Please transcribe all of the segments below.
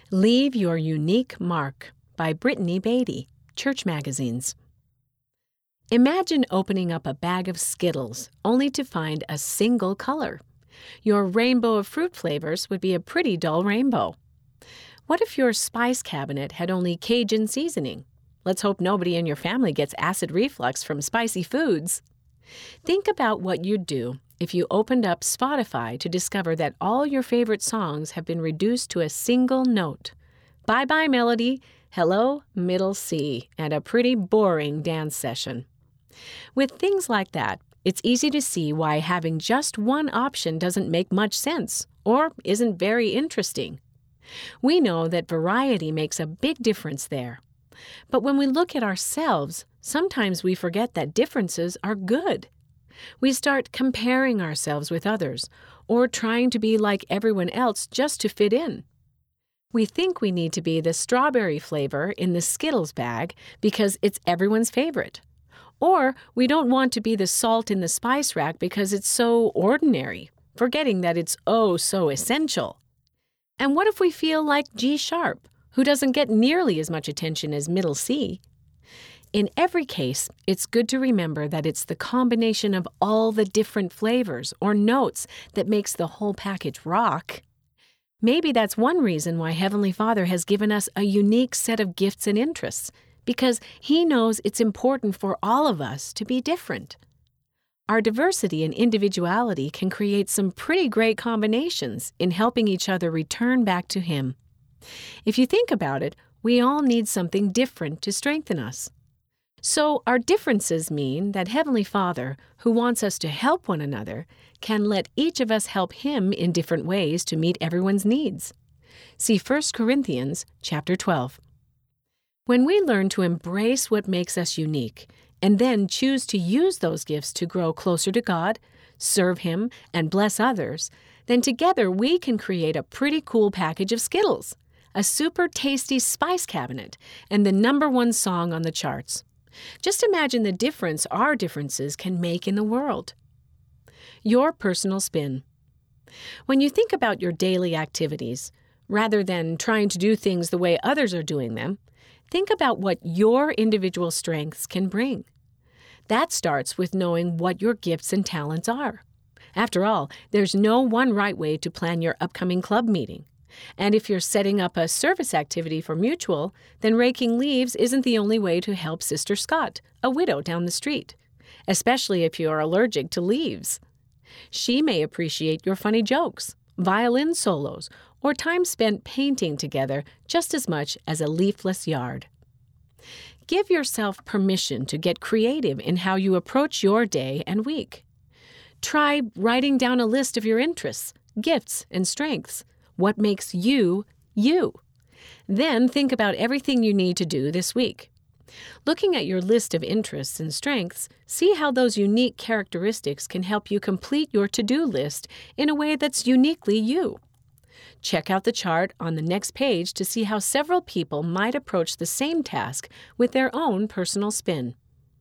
Leave Your Unique Mark by Brittany Beatty, Church Magazines. Imagine opening up a bag of Skittles only to find a single color. Your rainbow of fruit flavors would be a pretty dull rainbow. What if your spice cabinet had only Cajun seasoning? Let's hope nobody in your family gets acid reflux from spicy foods. Think about what you'd do if you opened up Spotify to discover that all your favorite songs have been reduced to a single note. Bye-bye melody, hello, middle C, and a pretty boring dance session. With things like that, it's easy to see why having just one option doesn't make much sense or isn't very interesting. We know that variety makes a big difference there. But when we look at ourselves, sometimes we forget that differences are good. We start comparing ourselves with others or trying to be like everyone else just to fit in. We think we need to be the strawberry flavor in the Skittles bag because it's everyone's favorite. Or we don't want to be the salt in the spice rack because it's so ordinary, forgetting that it's oh so essential. And what if we feel like G sharp, who doesn't get nearly as much attention as middle C? In every case, it's good to remember that it's the combination of all the different flavors or notes that makes the whole package rock. Maybe that's one reason why Heavenly Father has given us a unique set of gifts and interests, because He knows it's important for all of us to be different. Our diversity and individuality can create some pretty great combinations in helping each other return back to Him. If you think about it, we all need something different to strengthen us. So our differences mean that Heavenly Father, who wants us to help one another, can let each of us help Him in different ways to meet everyone's needs. See 1 Corinthians chapter 12. When we learn to embrace what makes us unique and then choose to use those gifts to grow closer to God, serve Him, and bless others, then together we can create a pretty cool package of Skittles, a super tasty spice cabinet, and the #1 song on the charts. Just imagine the difference our differences can make in the world. Your personal spin. When you think about your daily activities, rather than trying to do things the way others are doing them, think about what your individual strengths can bring. That starts with knowing what your gifts and talents are. After all, there's no one right way to plan your upcoming club meeting. And if you're setting up a service activity for Mutual, then raking leaves isn't the only way to help Sister Scott, a widow down the street, especially if you're allergic to leaves. She may appreciate your funny jokes, violin solos, or time spent painting together just as much as a leafless yard. Give yourself permission to get creative in how you approach your day and week. Try writing down a list of your interests, gifts, and strengths. What makes you, you? Then think about everything you need to do this week. Looking at your list of interests and strengths, see how those unique characteristics can help you complete your to-do list in a way that's uniquely you. Check out the chart on the next page to see how several people might approach the same task with their own personal spin.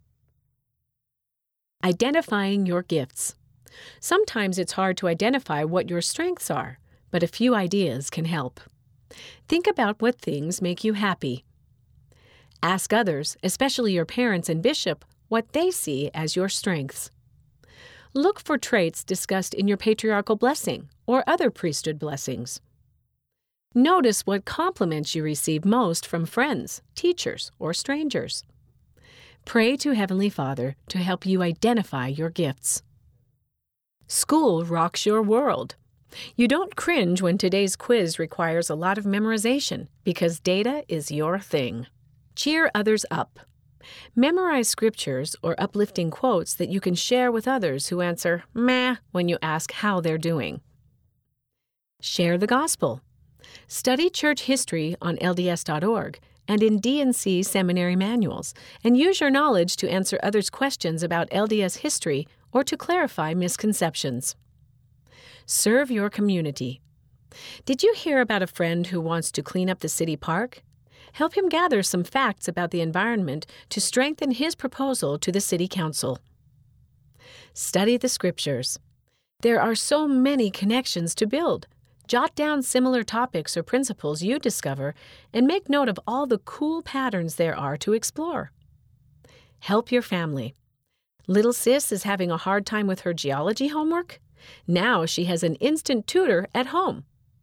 Identifying your gifts. Sometimes it's hard to identify what your strengths are, but a few ideas can help. Think about what things make you happy. Ask others, especially your parents and bishop, what they see as your strengths. Look for traits discussed in your patriarchal blessing or other priesthood blessings. Notice what compliments you receive most from friends, teachers, or strangers. Pray to Heavenly Father to help you identify your gifts. School rocks your world. You don't cringe when today's quiz requires a lot of memorization because data is your thing. Cheer others up. Memorize scriptures or uplifting quotes that you can share with others who answer meh when you ask how they're doing. Share the gospel. Study church history on LDS.org and in D&C seminary manuals, and use your knowledge to answer others' questions about LDS history or to clarify misconceptions. Serve your community. Did you hear about a friend who wants to clean up the city park? Help him gather some facts about the environment to strengthen his proposal to the City Council. Study the Scriptures. There are so many connections to build. Jot down similar topics or principles you discover and make note of all the cool patterns there are to explore. Help your family. Little sis is having a hard time with her geology homework? Now she has an instant tutor at home.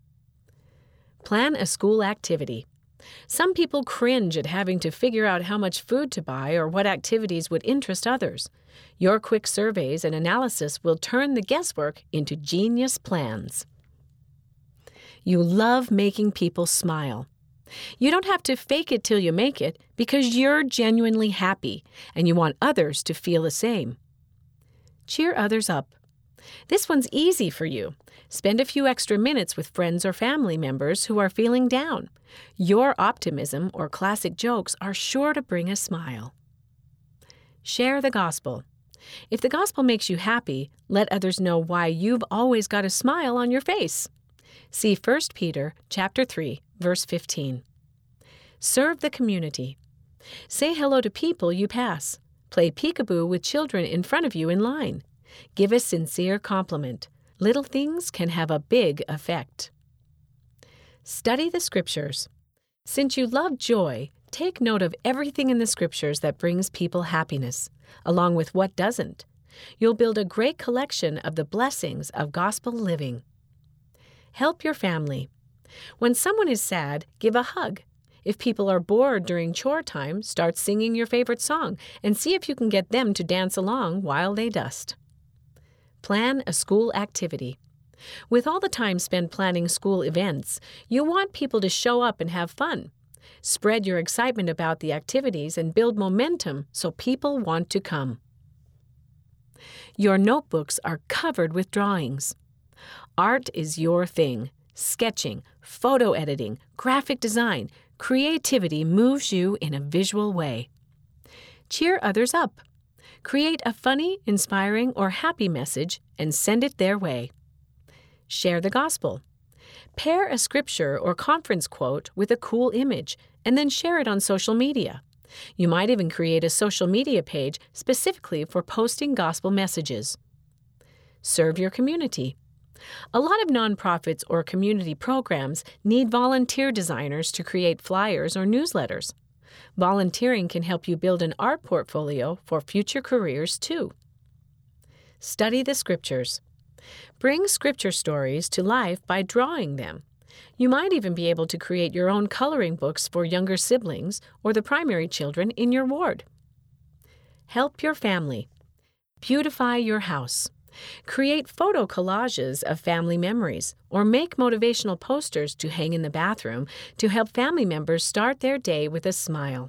Plan a school activity. Some people cringe at having to figure out how much food to buy or what activities would interest others. Your quick surveys and analysis will turn the guesswork into genius plans. You love making people smile. You don't have to fake it till you make it because you're genuinely happy and you want others to feel the same. Cheer others up. This one's easy for you. Spend a few extra minutes with friends or family members who are feeling down. Your optimism or classic jokes are sure to bring a smile. Share the gospel. If the gospel makes you happy, let others know why you've always got a smile on your face. See 1 Peter chapter 3, verse 15. Serve the community. Say hello to people you pass. Play peekaboo with children in front of you in line. Give a sincere compliment. Little things can have a big effect. Study the Scriptures. Since you love joy, take note of everything in the Scriptures that brings people happiness, along with what doesn't. You'll build a great collection of the blessings of gospel living. Help your family. When someone is sad, give a hug. If people are bored during chore time, start singing your favorite song and see if you can get them to dance along while they dust. Plan a school activity. With all the time spent planning school events, you want people to show up and have fun. Spread your excitement about the activities and build momentum so people want to come. Your notebooks are covered with drawings. Art is your thing. Sketching, photo editing, graphic design, creativity moves you in a visual way. Cheer others up. Create a funny, inspiring, or happy message and send it their way. Share the gospel. Pair a scripture or conference quote with a cool image and then share it on social media. You might even create a social media page specifically for posting gospel messages. Serve your community. A lot of nonprofits or community programs need volunteer designers to create flyers or newsletters. Volunteering can help you build an art portfolio for future careers, too. Study the Scriptures. Bring Scripture stories to life by drawing them. You might even be able to create your own coloring books for younger siblings or the primary children in your ward. Help your family. Beautify your house. Create photo collages of family memories or make motivational posters to hang in the bathroom to help family members start their day with a smile.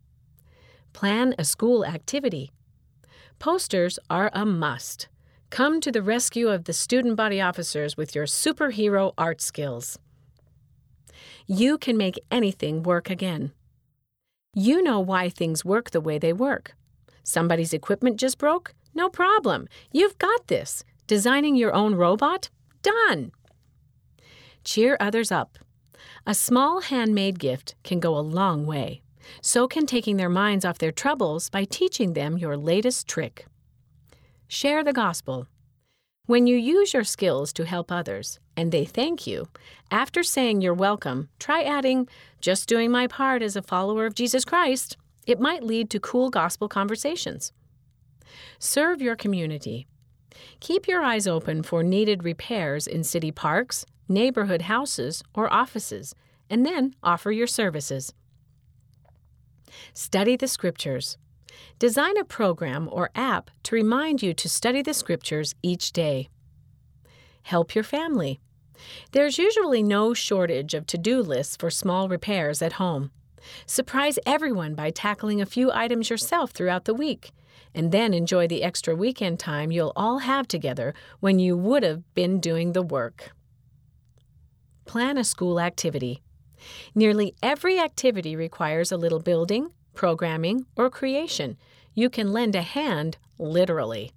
Plan a school activity. Posters are a must. Come to the rescue of the student body officers with your superhero art skills. You can make anything work again. You know why things work the way they work. Somebody's equipment just broke? No problem. You've got this. Designing your own robot? Done. Cheer others up. A small handmade gift can go a long way. So can taking their minds off their troubles by teaching them your latest trick. Share the gospel. When you use your skills to help others and they thank you, after saying you're welcome, try adding, "Just doing my part as a follower of Jesus Christ." It might lead to cool gospel conversations. Serve your community. Keep your eyes open for needed repairs in city parks, neighborhood houses, or offices, and then offer your services. Study the Scriptures. Design a program or app to remind you to study the Scriptures each day. Help your family. There's usually no shortage of to-do lists for small repairs at home. Surprise everyone by tackling a few items yourself throughout the week, and then enjoy the extra weekend time you'll all have together when you would have been doing the work. Plan a school activity. Nearly every activity requires a little building, programming, or creation. You can lend a hand, literally.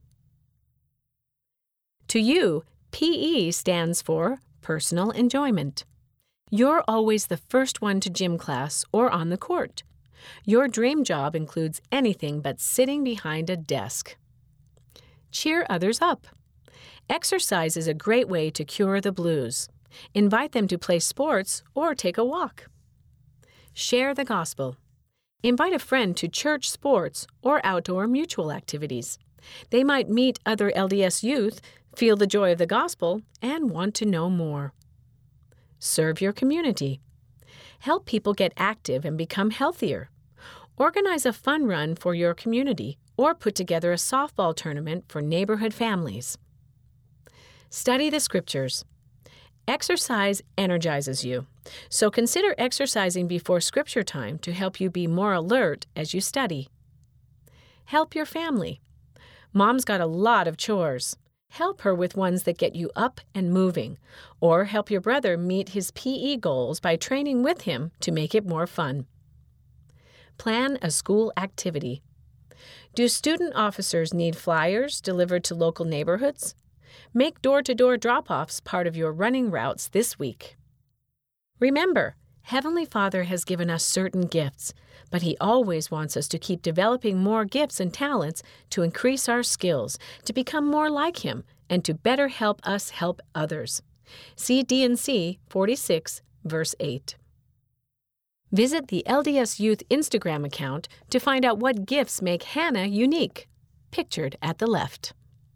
To you, PE stands for personal enjoyment. You're always the first one to gym class or on the court. Your dream job includes anything but sitting behind a desk. Cheer others up. Exercise is a great way to cure the blues. Invite them to play sports or take a walk. Share the gospel. Invite a friend to church sports or outdoor mutual activities. They might meet other LDS youth, feel the joy of the gospel, and want to know more. Serve your community. Help people get active and become healthier. Organize a fun run for your community or put together a softball tournament for neighborhood families. Study the scriptures. Exercise energizes you, so consider exercising before scripture time to help you be more alert as you study. Help your family. Mom's got a lot of chores. Help her with ones that get you up and moving, or help your brother meet his PE goals by training with him to make it more fun. Plan a school activity. Do student officers need flyers delivered to local neighborhoods? Make door-to-door drop-offs part of your running routes this week. Remember, Heavenly Father has given us certain gifts, but He always wants us to keep developing more gifts and talents to increase our skills, to become more like Him, and to better help us help others. See D&C 46, verse 8. Visit the LDS Youth Instagram account to find out what gifts make Hannah unique, pictured at the left.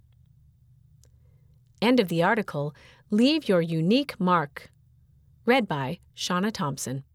End of the article. Leave your unique mark. Read by Shauna Thompson.